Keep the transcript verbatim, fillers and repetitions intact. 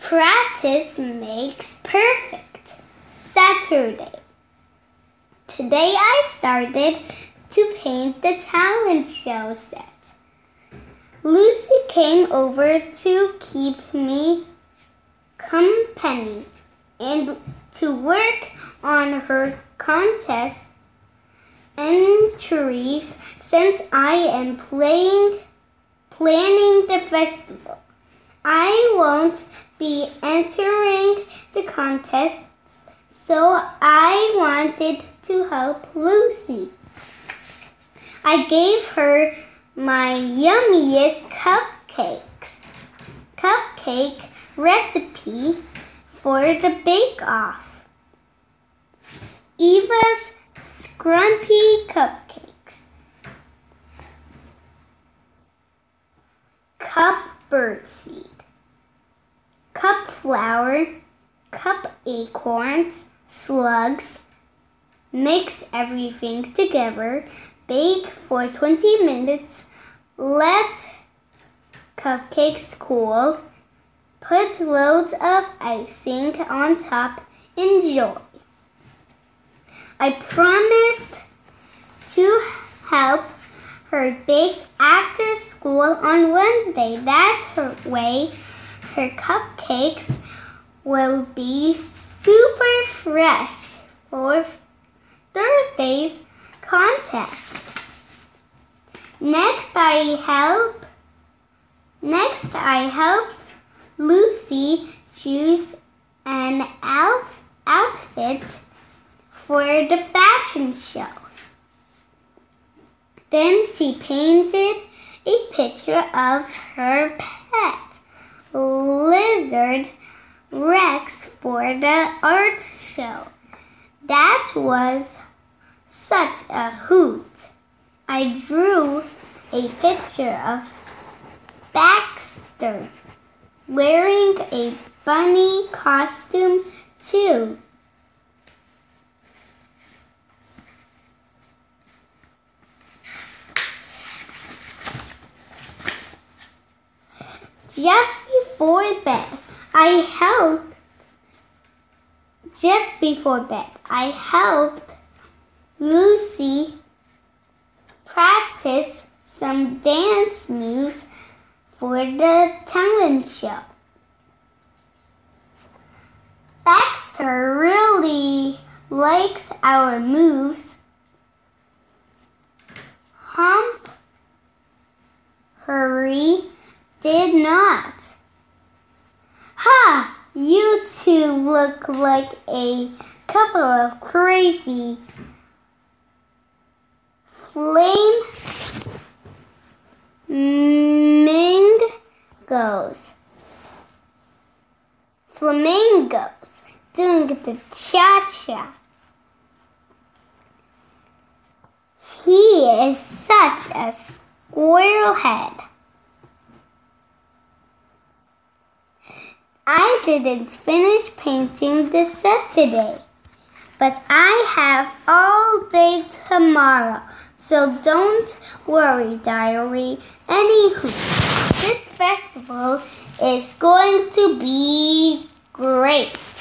Practice makes perfect. Saturday. Today I started to paint the talent show set. Lucy came over to keep me company and to work on her contest entries since I am playing, planning the festival. I won't be entering the contests, so I wanted to help Lucy. I gave her my yummiest cupcakes, cupcake recipe for the bake-off. Eva's Scrumpy Cupcakes. Cup birdseed. Cup flour. Cup acorns. Slugs. Mix everything together. Bake for twenty minutes. Let cupcakes cool. Put loads of icing on top. Enjoy. I promised to help her bake after school on Wednesday. That her way her cupcakes will be super fresh for Thursday's contest. Next I help Next I helped Lucy choose an elf outfit for the fashion show. Then she painted a picture of her pet, Lizard Rex, for the art show. That was such a hoot. I drew a picture of Baxter wearing a bunny costume too. Just before bed, I helped. Just before bed, I helped Lucy practice some dance moves for the talent show. Baxter really liked our moves. Hump, Hurry did not. Ha! You two look like a couple of crazy flame flamingos. Flamingos doing the cha-cha. He is such a squirrel head. I didn't finish painting the set today, but I have all day tomorrow, so don't worry, diary. Anywho, this festival is going to be great.